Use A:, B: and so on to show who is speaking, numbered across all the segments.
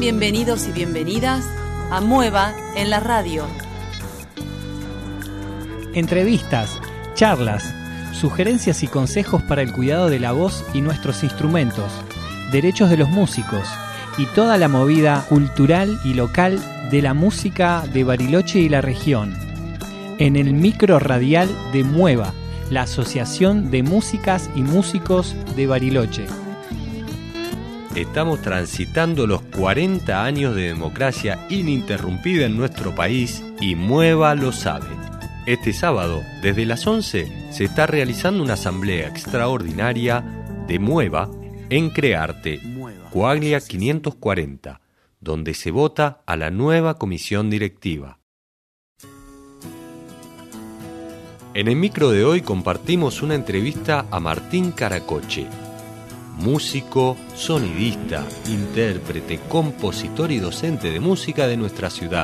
A: bienvenidos y bienvenidas a Mueva en la radio.
B: Entrevistas, charlas, sugerencias y consejos para el cuidado de la voz y nuestros instrumentos, derechos de los músicos y toda la movida cultural y local de la música de Bariloche y la región. En el micro radial de Mueva, la Asociación de Músicas y Músicos de Bariloche.
C: Estamos transitando los 40 años de democracia ininterrumpida en nuestro país y Mueva lo sabe. Este sábado, desde las 11, se está realizando una asamblea extraordinaria de Mueva en Crearte, Coaglia 540, donde se vota a la nueva comisión directiva. En el micro de hoy compartimos una entrevista a Martín Caracoche, músico, sonidista, intérprete, compositor y docente de música de nuestra ciudad.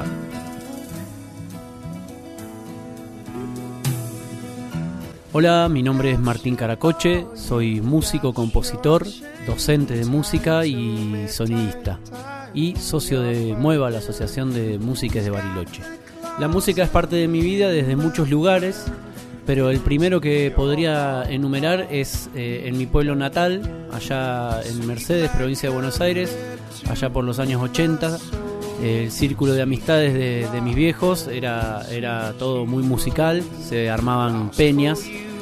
D: Hola, mi nombre es Martín Caracoche, soy músico, compositor, docente de música y sonidista, y socio de Mueva, la Asociación de Músicas de Bariloche. La música es parte de mi vida desde muchos lugares, pero el primero que podría enumerar es en mi pueblo natal, allá en Mercedes, provincia de Buenos Aires, allá por los años 80. El círculo de amistades de mis viejos era todo muy musical, se armaban peñas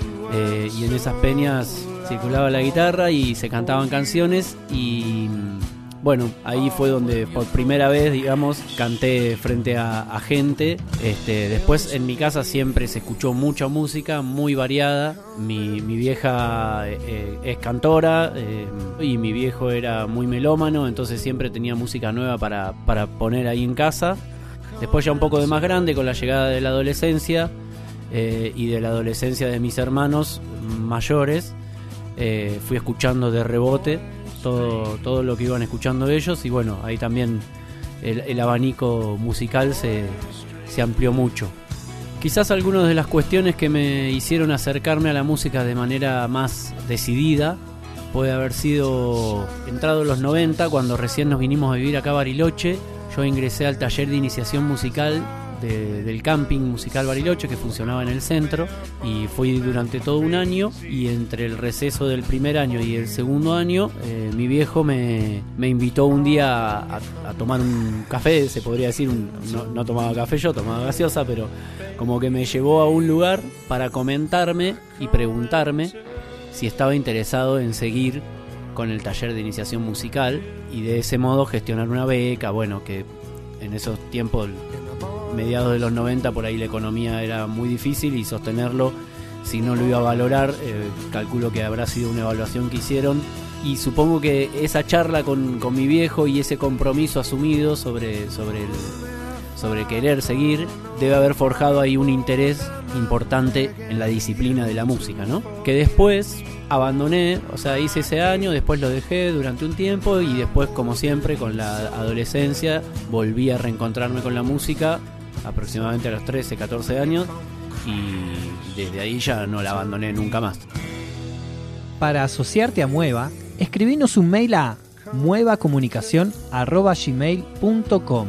D: y en esas peñas circulaba la guitarra y se cantaban canciones y bueno, ahí fue donde por primera vez, digamos, canté frente a gente. Después en mi casa siempre se escuchó mucha música, muy variada. Mi vieja es cantora y mi viejo era muy melómano, entonces siempre tenía música nueva para poner ahí en casa. Después ya un poco de más grande, con la llegada de la adolescencia y de la adolescencia de mis hermanos mayores, fui escuchando de rebote todo lo que iban escuchando ellos y bueno, ahí también el abanico musical se amplió mucho. Quizás algunas de las cuestiones que me hicieron acercarme a la música de manera más decidida puede haber sido entrado en los 90, cuando recién nos vinimos a vivir acá a Bariloche. Yo ingresé al taller de iniciación musical del camping musical Bariloche, que funcionaba en el centro, y fui durante todo un año, y entre el receso del primer año y el segundo año mi viejo me invitó un día a tomar un café, se podría decir. No tomaba café yo, tomaba gaseosa, pero como que me llevó a un lugar para comentarme y preguntarme si estaba interesado en seguir con el taller de iniciación musical y de ese modo gestionar una beca. Bueno, que en esos tiempos, mediados de los 90, por ahí la economía era muy difícil y sostenerlo, si no lo iba a valorar, calculo que habrá sido una evaluación que hicieron, y supongo que esa charla con mi viejo y ese compromiso asumido sobre querer seguir debe haber forjado ahí un interés importante en la disciplina de la música, ¿no? Que después abandoné, o sea, hice ese año, después lo dejé durante un tiempo y después, como siempre, con la adolescencia volví a reencontrarme con la música aproximadamente a los 13, 14 años, y desde ahí ya no la abandoné nunca más.
B: Para asociarte a Mueva, escribinos un mail a muevacomunicacion@gmail.com.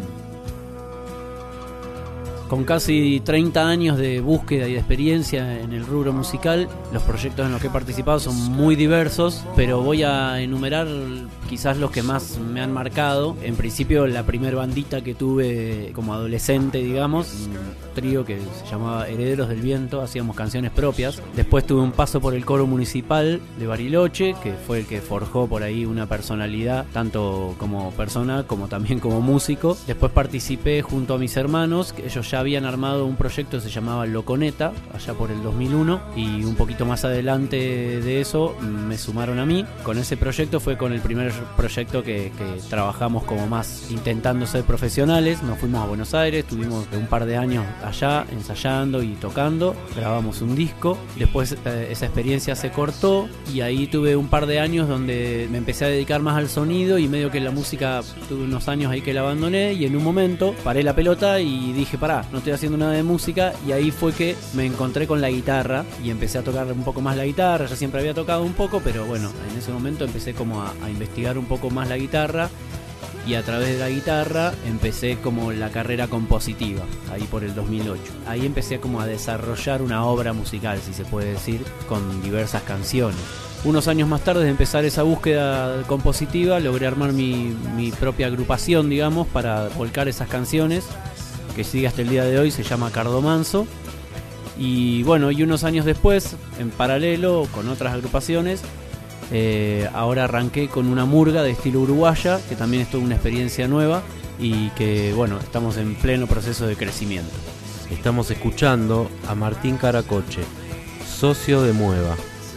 D: Con casi 30 años de búsqueda y de experiencia en el rubro musical, los proyectos en los que he participado son muy diversos, pero voy a enumerar quizás los que más me han marcado. En principio, la primer bandita que tuve como adolescente, digamos, un trío que se llamaba Herederos del Viento, hacíamos canciones propias. Después tuve un paso por el coro municipal de Bariloche, que fue el que forjó por ahí una personalidad, tanto como persona como también como músico. Después participé junto a mis hermanos, que ellos ya habían armado un proyecto que se llamaba Loconeta, allá por el 2001, y un poquito más adelante de eso me sumaron a mí. Con ese proyecto fue con el primer proyecto que trabajamos como más intentando ser profesionales. Nos fuimos a Buenos Aires, tuvimos un par de años allá ensayando y tocando, grabamos un disco. Después esa experiencia se cortó y ahí tuve un par de años donde me empecé a dedicar más al sonido, y medio que la música tuve unos años ahí que la abandoné, y en un momento paré la pelota y dije, pará, no estoy haciendo nada de música, y ahí fue que me encontré con la guitarra y empecé a tocar un poco más la guitarra. Ya siempre había tocado un poco, pero bueno, en ese momento empecé como a investigar un poco más la guitarra, y a través de la guitarra empecé como la carrera compositiva, ahí por el 2008. Ahí empecé como a desarrollar una obra musical, si se puede decir, con diversas canciones. Unos años más tarde de empezar esa búsqueda compositiva, logré armar mi propia agrupación, digamos, para volcar esas canciones, que sigue hasta el día de hoy, se llama Cardomanso. Y bueno, y unos años después, en paralelo con otras agrupaciones, ahora arranqué con una murga de estilo uruguaya, que también es toda una experiencia nueva y que bueno, estamos en pleno proceso de crecimiento.
C: Estamos escuchando a Martín Caracoche, socio de Mueva.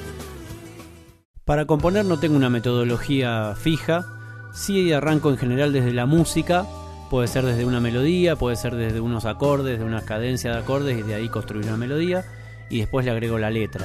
D: Para componer no tengo una metodología fija, sí arranco en general desde la música, puede ser desde una melodía, puede ser desde unos acordes, de una cadencia de acordes y de ahí construir una melodía y después le agrego la letra.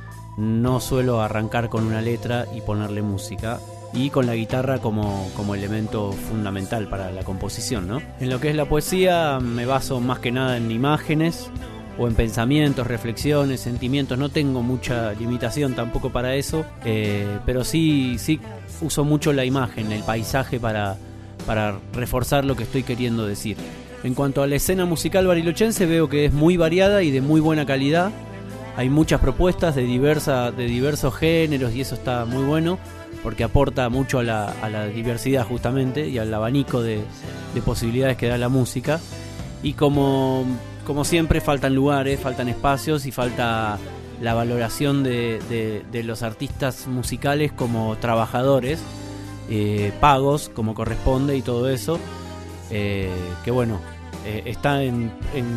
D: No suelo arrancar con una letra y ponerle música y con la guitarra como elemento fundamental para la composición, ¿no? En lo que es la poesía me baso más que nada en imágenes o en pensamientos, reflexiones, sentimientos. No tengo mucha limitación tampoco para eso, pero sí uso mucho la imagen, el paisaje para reforzar lo que estoy queriendo decir. En cuanto a la escena musical barilochense, veo que es muy variada y de muy buena calidad. Hay muchas propuestas de diversos géneros y eso está muy bueno porque aporta mucho a la diversidad justamente y al abanico de posibilidades que da la música. Y como siempre faltan lugares, faltan espacios y falta la valoración de los artistas musicales como trabajadores, pagos como corresponde y todo eso, que bueno, está en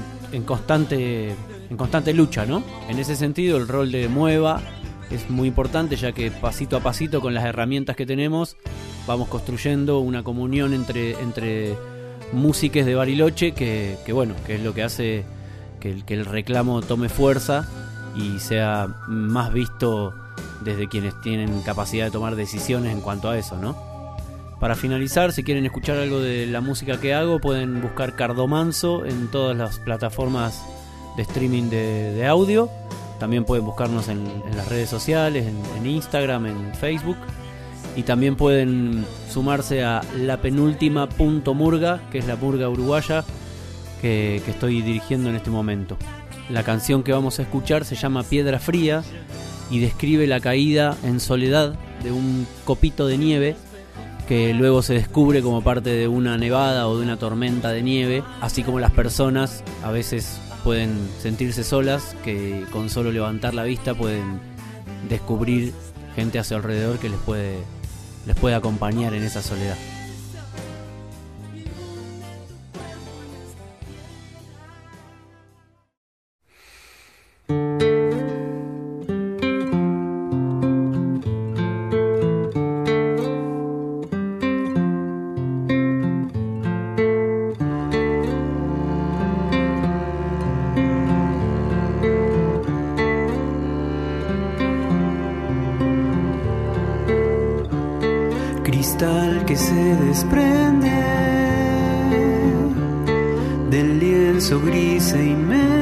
D: constante lucha, ¿no? En ese sentido el rol de Mueva es muy importante, ya que pasito a pasito con las herramientas que tenemos vamos construyendo una comunión entre músicos de Bariloche que bueno, que es lo que hace que el reclamo tome fuerza y sea más visto desde quienes tienen capacidad de tomar decisiones en cuanto a eso, ¿no? Para finalizar, si quieren escuchar algo de la música que hago, pueden buscar Cardomanso en todas las plataformas de streaming de audio. También pueden buscarnos en las redes sociales, en Instagram, en Facebook. Y también pueden sumarse a lapenultima.murga, que es la murga uruguaya que estoy dirigiendo en este momento. La canción que vamos a escuchar se llama Piedra Fría y describe la caída en soledad de un copito de nieve que luego se descubre como parte de una nevada o de una tormenta de nieve, así como las personas a veces pueden sentirse solas, que con solo levantar la vista pueden descubrir gente a su alrededor que les puede acompañar en esa soledad.
E: Cristal que se desprende del lienzo gris e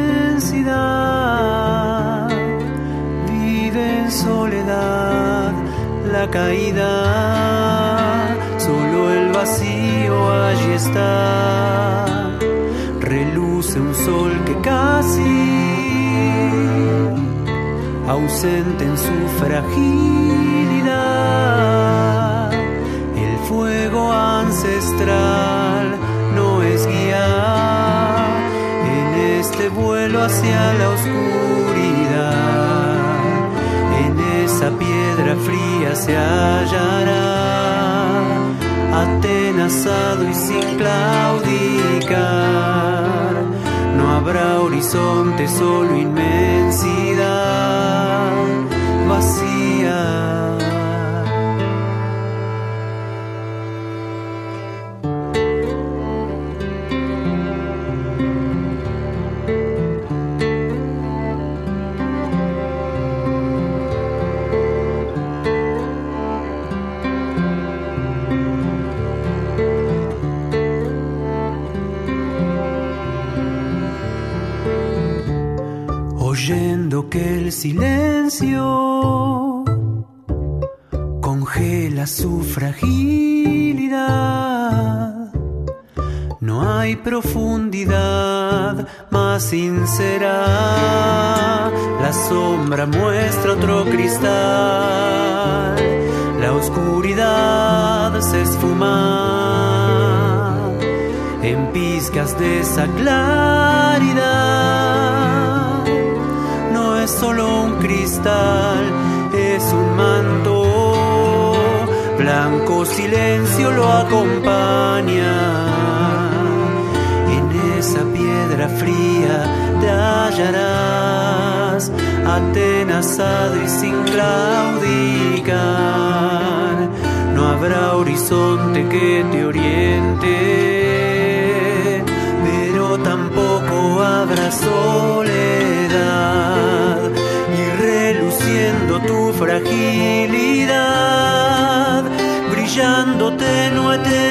E: inmensidad, vive en soledad la caída, solo el vacío allí está, reluce un sol que casi ausente en su fragilidad. El fuego ancestral no es guía en este vuelo hacia la oscuridad. En esa piedra fría se hallará, atenazado y sin claudicar. No habrá horizonte, solo inmensidad vacía. Oyendo que el silencio congela su fragilidad, hay profundidad más sincera. La sombra muestra otro cristal, la oscuridad se esfuma en pizcas de esa claridad. No es solo un cristal, es un manto, blanco silencio lo acompaña. En esa piedra fría te hallarás, atenazado y sin claudicar. No habrá horizonte que te oriente, pero tampoco habrá soledad. Y reluciendo tu fragilidad, brillando tenue te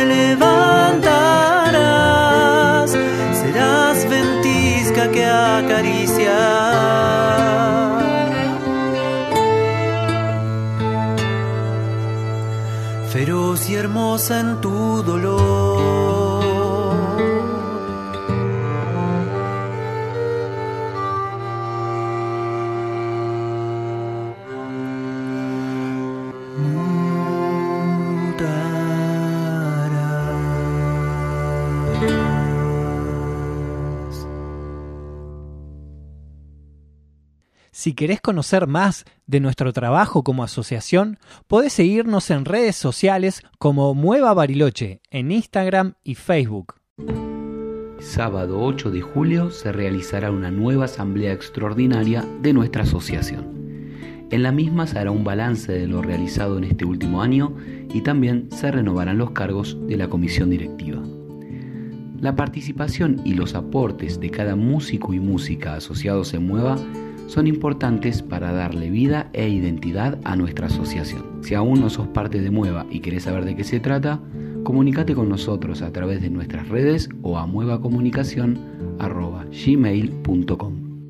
E: levantarás. Serás ventisca que acaricia. Feroz y hermosa en tu dolor.
B: Si querés conocer más de nuestro trabajo como asociación, podés seguirnos en redes sociales como Mueva Bariloche, en Instagram y Facebook.
F: Sábado 8 de julio se realizará una nueva asamblea extraordinaria de nuestra asociación. En la misma se hará un balance de lo realizado en este último año y también se renovarán los cargos de la comisión directiva. La participación y los aportes de cada músico y música asociados en Mueva son importantes para darle vida e identidad a nuestra asociación. Si aún no sos parte de Mueva y querés saber de qué se trata, comunícate con nosotros a través de nuestras redes o a muevacomunicacion@gmail.com.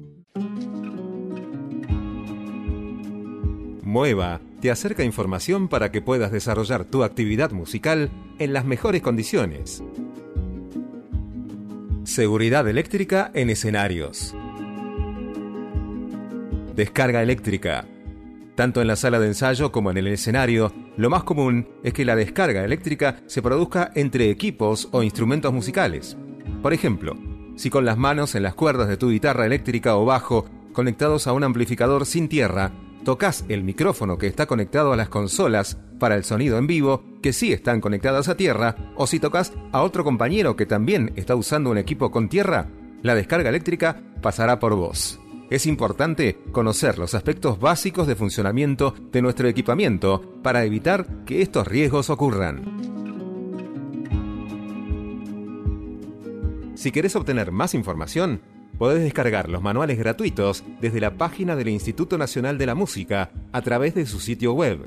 G: Mueva te acerca información para que puedas desarrollar tu actividad musical en las mejores condiciones. Seguridad eléctrica en escenarios. Descarga eléctrica. Tanto en la sala de ensayo como en el escenario, lo más común es que la descarga eléctrica se produzca entre equipos o instrumentos musicales. Por ejemplo, si con las manos en las cuerdas de tu guitarra eléctrica o bajo, conectados a un amplificador sin tierra, tocas el micrófono que está conectado a las consolas para el sonido en vivo, que sí están conectadas a tierra, o si tocas a otro compañero que también está usando un equipo con tierra, la descarga eléctrica pasará por vos. Es importante conocer los aspectos básicos de funcionamiento de nuestro equipamiento para evitar que estos riesgos ocurran. Si querés obtener más información, podés descargar los manuales gratuitos desde la página del Instituto Nacional de la Música a través de su sitio web.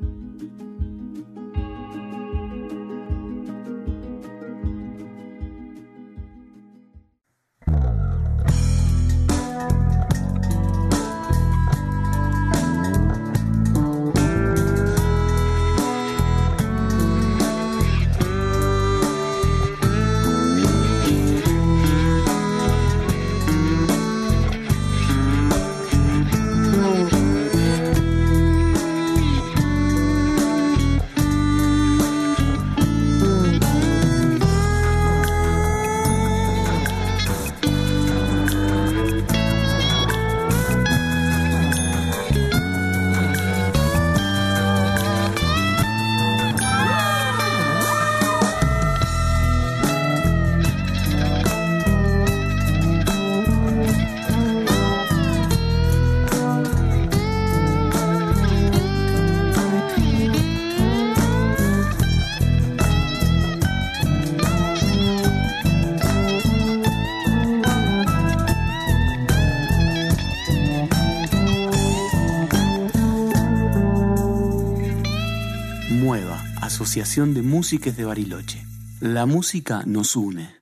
E: Mueva, Asociación de Músiques de Bariloche. La música nos une.